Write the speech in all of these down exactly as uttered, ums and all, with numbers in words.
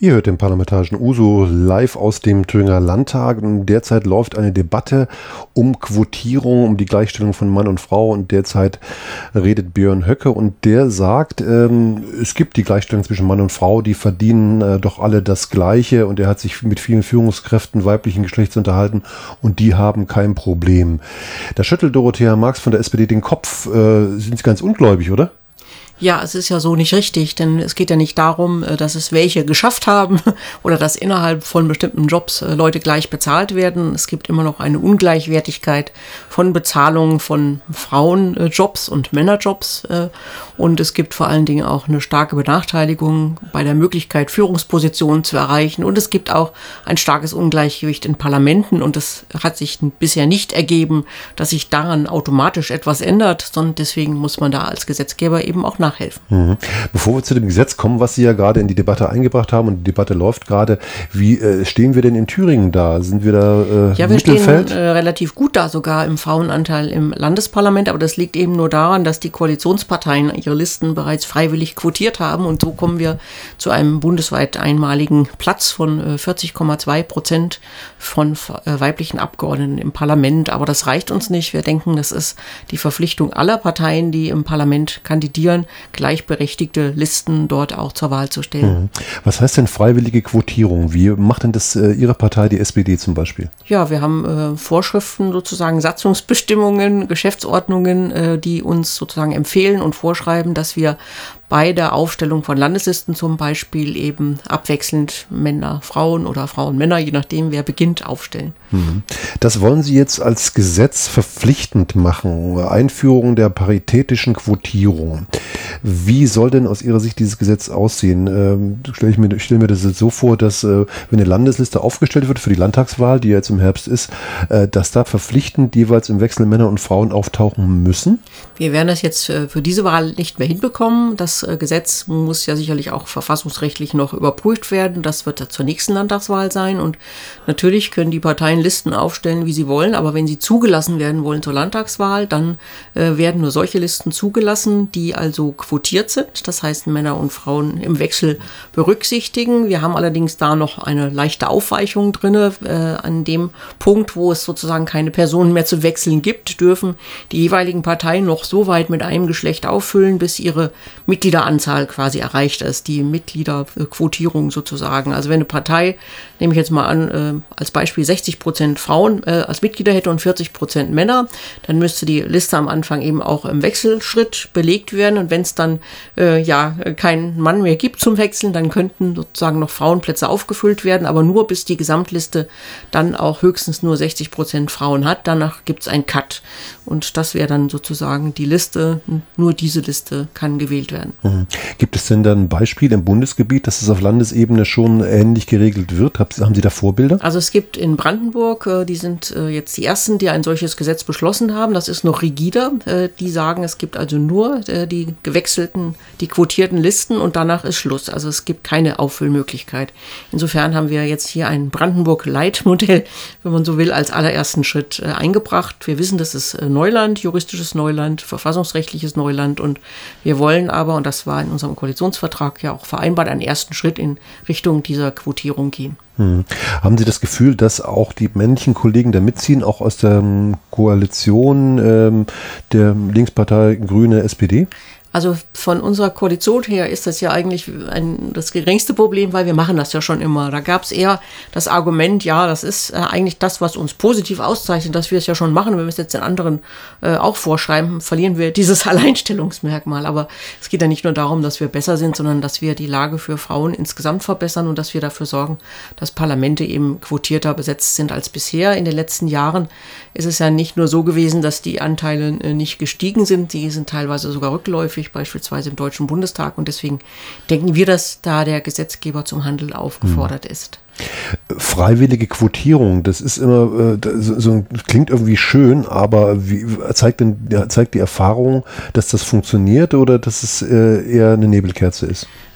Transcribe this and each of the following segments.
Ihr hört den Parlamentarischen Uso live aus dem Thüringer Landtag. Und derzeit läuft eine Debatte um Quotierung, um die Gleichstellung von Mann und Frau. Und derzeit redet Björn Höcke und der sagt, ähm, es gibt die Gleichstellung zwischen Mann und Frau, die verdienen äh, doch alle das Gleiche. Und er hat sich mit vielen Führungskräften weiblichen Geschlechts unterhalten und die haben kein Problem. Da schüttelt Dorothea Marx von der S P D den Kopf. Äh, sind Sie ganz ungläubig, oder? Ja, es ist ja so nicht richtig, denn es geht ja nicht darum, dass es welche geschafft haben oder dass innerhalb von bestimmten Jobs Leute gleich bezahlt werden. Es gibt immer noch eine Ungleichwertigkeit von Bezahlung von Frauenjobs und Männerjobs und es gibt vor allen Dingen auch eine starke Benachteiligung bei der Möglichkeit, Führungspositionen zu erreichen und es gibt auch ein starkes Ungleichgewicht in Parlamenten und es hat sich bisher nicht ergeben, dass sich daran automatisch etwas ändert, sondern deswegen muss man da als Gesetzgeber eben auch nachhelfen. Mhm. Bevor wir zu dem Gesetz kommen, was Sie ja gerade in die Debatte eingebracht haben und die Debatte läuft gerade, wie äh, stehen wir denn in Thüringen da? Sind wir da äh, Ja, wir Mittelfeld? stehen äh, relativ gut da sogar im Frauenanteil im Landesparlament, aber das liegt eben nur daran, dass die Koalitionsparteien ihre Listen bereits freiwillig quotiert haben und so kommen wir zu einem bundesweit einmaligen Platz von äh, vierzig Komma zwei Prozent von äh, weiblichen Abgeordneten im Parlament, aber das reicht uns nicht. Wir denken, das ist die Verpflichtung aller Parteien, die im Parlament kandidieren, gleichberechtigte Listen dort auch zur Wahl zu stellen. Was heißt denn freiwillige Quotierung? Wie macht denn das äh, Ihre Partei, die S P D zum Beispiel? Ja, wir haben äh, Vorschriften, sozusagen Satzungsbestimmungen, Geschäftsordnungen, äh, die uns sozusagen empfehlen und vorschreiben, dass wir bei der Aufstellung von Landeslisten zum Beispiel eben abwechselnd Männer, Frauen oder Frauen, Männer, je nachdem, wer beginnt, aufstellen. Das wollen Sie jetzt als Gesetz verpflichtend machen, Einführung der paritätischen Quotierung. Wie soll denn aus Ihrer Sicht dieses Gesetz aussehen? Ähm, stelle ich mir, stelle mir das jetzt so vor, dass äh, wenn eine Landesliste aufgestellt wird für die Landtagswahl, die jetzt im Herbst ist, äh, dass da verpflichtend jeweils im Wechsel Männer und Frauen auftauchen müssen? Wir werden das jetzt äh, für diese Wahl nicht mehr hinbekommen. Das äh, Gesetz muss ja sicherlich auch verfassungsrechtlich noch überprüft werden. Das wird ja zur nächsten Landtagswahl sein. Und natürlich können die Parteien Listen aufstellen, wie sie wollen. Aber wenn sie zugelassen werden wollen zur Landtagswahl, dann äh, werden nur solche Listen zugelassen, die also quotiert sind. Das heißt, Männer und Frauen im Wechsel berücksichtigen. Wir haben allerdings da noch eine leichte Aufweichung drin. Äh, an dem Punkt, wo es sozusagen keine Personen mehr zu wechseln gibt, dürfen die jeweiligen Parteien noch so weit mit einem Geschlecht auffüllen, bis ihre Mitgliederanzahl quasi erreicht ist, die Mitgliederquotierung sozusagen. Also wenn eine Partei, nehme ich jetzt mal an, äh, als Beispiel sechzig Prozent Frauen äh, als Mitglieder hätte und vierzig Prozent Männer, dann müsste die Liste am Anfang eben auch im Wechselschritt belegt werden und wenn es dann äh, ja keinen Mann mehr gibt zum Wechseln, dann könnten sozusagen noch Frauenplätze aufgefüllt werden, aber nur bis die Gesamtliste dann auch höchstens nur sechzig Prozent Frauen hat. Danach gibt es einen Cut und das wäre dann sozusagen die Liste, nur diese Liste kann gewählt werden. Mhm. Gibt es denn dann ein Beispiel im Bundesgebiet, dass es auf Landesebene schon ähnlich geregelt wird? Haben Sie da Vorbilder? Also es gibt in Brandenburg, äh, die sind äh, jetzt die ersten, die ein solches Gesetz beschlossen haben. Das ist noch rigider. Äh, die sagen, es gibt also nur äh, die gewechselten, die quotierten Listen und danach ist Schluss. Also es gibt keine Auffüllmöglichkeit. Insofern haben wir jetzt hier ein Brandenburg-Light-Modell, wenn man so will, als allerersten Schritt äh, eingebracht. Wir wissen, das ist äh, Neuland, juristisches Neuland, verfassungsrechtliches Neuland und wir wollen aber, und das war in unserem Koalitionsvertrag ja auch vereinbart, einen ersten Schritt in Richtung dieser Quotierung gehen. Hm. Haben Sie das Gefühl, dass auch die männlichen Kollegen da mitziehen, auch aus der Koalition ähm, der Linkspartei Grüne S P D? Also von unserer Koalition her ist das ja eigentlich ein, das geringste Problem, weil wir machen das ja schon immer. Da gab es eher das Argument, ja, das ist äh, eigentlich das, was uns positiv auszeichnet, dass wir es ja schon machen. Wenn wir es jetzt den anderen äh, auch vorschreiben, verlieren wir dieses Alleinstellungsmerkmal. Aber es geht ja nicht nur darum, dass wir besser sind, sondern dass wir die Lage für Frauen insgesamt verbessern und dass wir dafür sorgen, dass Parlamente eben quotierter besetzt sind als bisher. In den letzten Jahren ist es ja nicht nur so gewesen, dass die Anteile äh, nicht gestiegen sind, die sind teilweise sogar rückläufig, beispielsweise im Deutschen Bundestag. Und deswegen denken wir, dass da der Gesetzgeber zum Handel aufgefordert hm. ist. Freiwillige Quotierung, das ist immer, äh, so, so klingt irgendwie schön, aber wie, zeigt denn, zeigt die Erfahrung, dass das funktioniert oder dass es äh, eher eine Nebelkerze ist?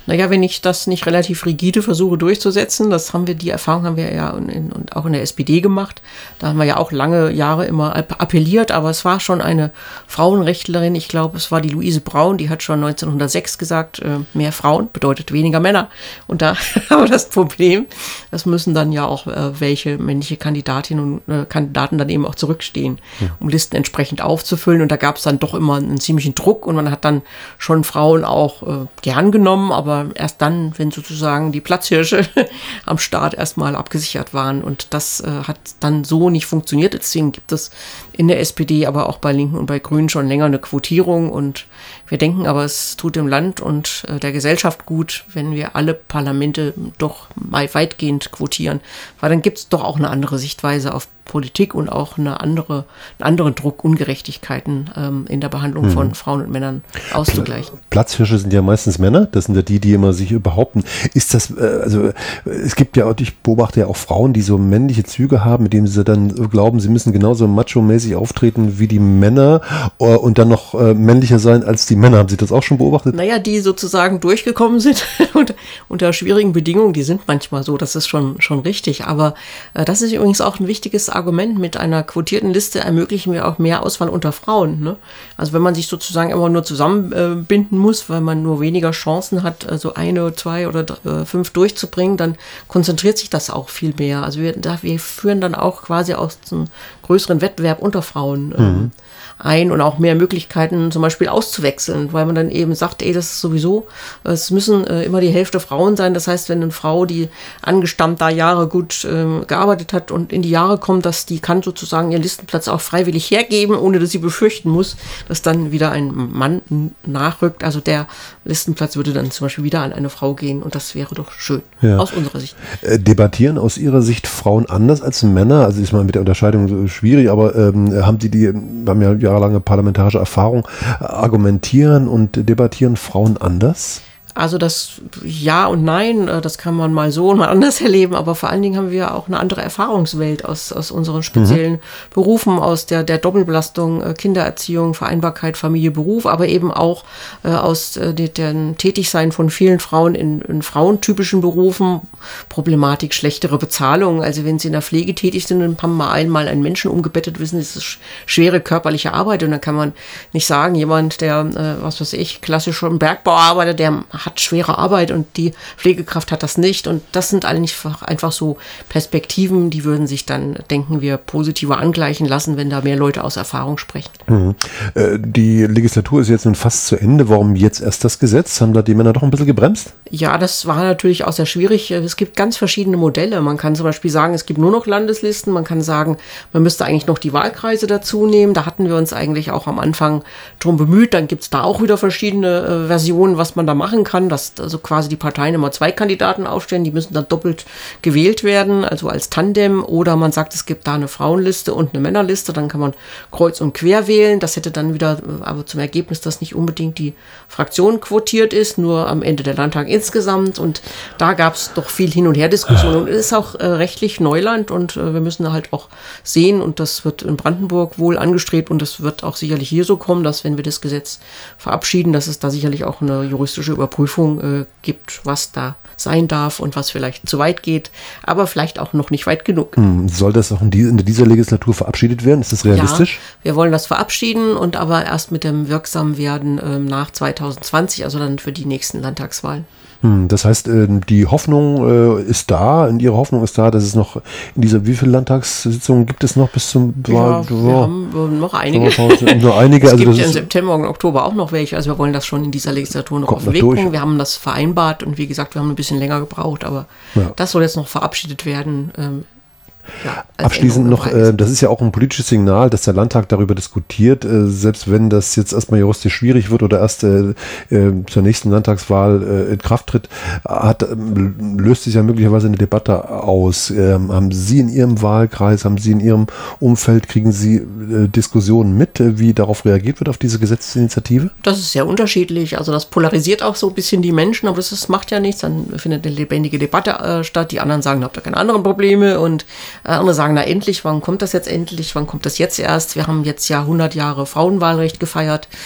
Naja, wenn ich das nicht relativ rigide versuche durchzusetzen, das haben wir, die Erfahrung haben wir ja in, in, und auch in der S P D gemacht. Da haben wir ja auch lange Jahre immer appelliert, aber es war schon eine Frauenrechtlerin, ich glaube, es war die Luise Braun, die hat schon neunzehnhundertsechs gesagt, äh, mehr Frauen bedeutet weniger Männer. Und da haben wir das Problem, das müssen dann ja auch äh, welche männliche Kandidatinnen und äh, Kandidaten dann eben auch zurückstehen, ja. um Listen entsprechend aufzufüllen. Und da gab es dann doch immer einen ziemlichen Druck und man hat dann schon Frauen auch äh, gern genommen, aber erst dann, wenn sozusagen die Platzhirsche am Start erstmal abgesichert waren. Und das äh, hat dann so nicht funktioniert. Deswegen gibt es in der S P D, aber auch bei Linken und bei Grünen schon länger eine Quotierung. Und wir denken aber, es tut dem Land und äh, der Gesellschaft gut, wenn wir alle Parlamente doch mal weitgehend quotieren. Weil dann gibt es doch auch eine andere Sichtweise auf Politik und auch eine andere, einen anderen Druck, Ungerechtigkeiten ähm, in der Behandlung mhm. von Frauen und Männern auszugleichen. Platzhirsche sind ja meistens Männer, das sind ja die, die immer sich behaupten. Ist das, äh, also es gibt ja auch, ich beobachte ja auch Frauen, die so männliche Züge haben, mit denen sie dann glauben, sie müssen genauso macho-mäßig auftreten wie die Männer äh, und dann noch äh, männlicher sein als die Männer. Haben Sie das auch schon beobachtet? Naja, die sozusagen durchgekommen sind und unter schwierigen Bedingungen, die sind manchmal so, das ist schon, schon richtig. Aber äh, das ist übrigens auch ein wichtiges Argument. Mit einer quotierten Liste ermöglichen wir auch mehr Auswahl unter Frauen. Ne? Also wenn man sich sozusagen immer nur zusammenbinden äh, muss, weil man nur weniger Chancen hat, also eine, zwei oder drei, äh, fünf durchzubringen, dann konzentriert sich das auch viel mehr. Also wir, da, wir führen dann auch quasi aus einem größeren Wettbewerb unter Frauen äh, mhm. ein und auch mehr Möglichkeiten zum Beispiel auszuwechseln, weil man dann eben sagt, ey, das ist sowieso, es müssen äh, immer die Hälfte Frauen sein. Das heißt, wenn eine Frau, die angestammt da Jahre gut äh, gearbeitet hat und in die Jahre kommt, dass die kann sozusagen ihren Listenplatz auch freiwillig hergeben, ohne dass sie befürchten muss, dass dann wieder ein Mann nachrückt. Also der Listenplatz würde dann zum Beispiel wieder an eine Frau gehen und das wäre doch schön, ja. aus unserer Sicht. Äh, debattieren aus Ihrer Sicht Frauen anders als Männer? Also ist mal mit der Unterscheidung so schwierig, aber ähm, haben Sie die, haben ja jahrelange parlamentarische Erfahrung, argumentieren und debattieren Frauen anders? Also das Ja und Nein, das kann man mal so und mal anders erleben, aber vor allen Dingen haben wir auch eine andere Erfahrungswelt aus, aus unseren speziellen mhm. Berufen, aus der, der Doppelbelastung, Kindererziehung, Vereinbarkeit, Familie, Beruf, aber eben auch äh, aus äh, dem Tätigsein von vielen Frauen in, in frauentypischen Berufen, Problematik, schlechtere Bezahlung. Also wenn sie in der Pflege tätig sind und haben mal einmal einen Menschen umgebettet, wissen, es ist schwere körperliche Arbeit und dann kann man nicht sagen, jemand, der, äh, was weiß ich, klassisch im Bergbau arbeitet, der hat schwere Arbeit und die Pflegekraft hat das nicht. Und das sind eigentlich einfach so Perspektiven, die würden sich dann, denken wir, positiver angleichen lassen, wenn da mehr Leute aus Erfahrung sprechen. Mhm. Äh, die Legislatur ist jetzt nun fast zu Ende. Warum jetzt erst das Gesetz? Haben da die Männer doch ein bisschen gebremst? Ja, das war natürlich auch sehr schwierig. Es gibt ganz verschiedene Modelle. Man kann zum Beispiel sagen, es gibt nur noch Landeslisten. Man kann sagen, man müsste eigentlich noch die Wahlkreise dazu nehmen. Da hatten wir uns eigentlich auch am Anfang drum bemüht. Dann gibt es da auch wieder verschiedene äh, Versionen, was man da machen kann. Dass also quasi die Parteien immer zwei Kandidaten aufstellen, die müssen dann doppelt gewählt werden, also als Tandem, oder man sagt, es gibt da eine Frauenliste und eine Männerliste, dann kann man kreuz und quer wählen. Das hätte dann wieder aber zum Ergebnis, dass nicht unbedingt die Fraktion quotiert ist, nur am Ende der Landtag insgesamt, und da gab es doch viel Hin- und Her-Diskussion und es ist auch äh, rechtlich Neuland und äh, wir müssen halt auch sehen, und das wird in Brandenburg wohl angestrebt und das wird auch sicherlich hier so kommen, dass wenn wir das Gesetz verabschieden, dass es da sicherlich auch eine juristische Überprüfung Äh, gibt, was da sein darf und was vielleicht zu weit geht, aber vielleicht auch noch nicht weit genug. Hm, soll das auch in, die, in dieser Legislatur verabschiedet werden? Ist das realistisch? Ja, wir wollen das verabschieden und aber erst mit dem Wirksamwerden äh, nach zwanzig zwanzig, also dann für die nächsten Landtagswahlen. Hm, das heißt, äh, die Hoffnung äh, ist da, und Ihre Hoffnung ist da, dass es noch in dieser, wie viele Landtagssitzungen gibt es noch bis zum Wahl? Ja, wir haben äh, noch einige. Noch einige. Es also gibt das ja im ist, September und Oktober auch noch welche, also wir wollen das schon in dieser Legislatur noch auf den Weg bringen. Wir haben das vereinbart und wie gesagt, wir haben ein bisschen länger gebraucht, aber ja. das soll jetzt noch verabschiedet werden. Ähm, Ja, Abschließend noch, äh, das ist ja auch ein politisches Signal, dass der Landtag darüber diskutiert, äh, selbst wenn das jetzt erstmal juristisch schwierig wird oder erst äh, äh, zur nächsten Landtagswahl äh, in Kraft tritt, hat, äh, löst sich ja möglicherweise eine Debatte aus. Äh, haben Sie in Ihrem Wahlkreis, haben Sie in Ihrem Umfeld, kriegen Sie äh, Diskussionen mit, äh, wie darauf reagiert wird auf diese Gesetzesinitiative? Das ist sehr unterschiedlich, also das polarisiert auch so ein bisschen die Menschen, aber das ist, macht ja nichts, dann findet eine lebendige Debatte äh, statt, die anderen sagen, habt ihr keine anderen Probleme, und andere sagen, na endlich, wann kommt das jetzt endlich, wann kommt das jetzt erst? Wir haben jetzt ja hundert Jahre Frauenwahlrecht gefeiert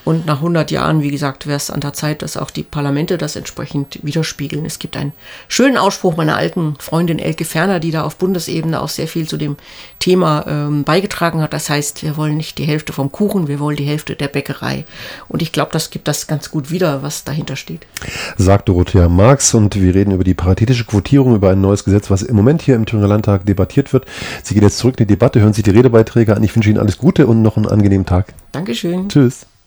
Und nach hundert Jahren, wie gesagt, wäre es an der Zeit, dass auch die Parlamente das entsprechend widerspiegeln. Es gibt einen schönen Ausspruch meiner alten Freundin Elke Ferner, die da auf Bundesebene auch sehr viel zu dem Thema ähm, beigetragen hat. Das heißt, wir wollen nicht die Hälfte vom Kuchen, wir wollen die Hälfte der Bäckerei. Und ich glaube, das gibt das ganz gut wieder, was dahinter steht. Sagt Dorothea Marx, und wir reden über die paritätische Quotierung, über ein neues Gesetz, was im Moment hier im Thüringer Landtag debattiert wird. Sie geht jetzt zurück in die Debatte, hören sich die Redebeiträge an. Ich wünsche Ihnen alles Gute und noch einen angenehmen Tag. Dankeschön. Tschüss.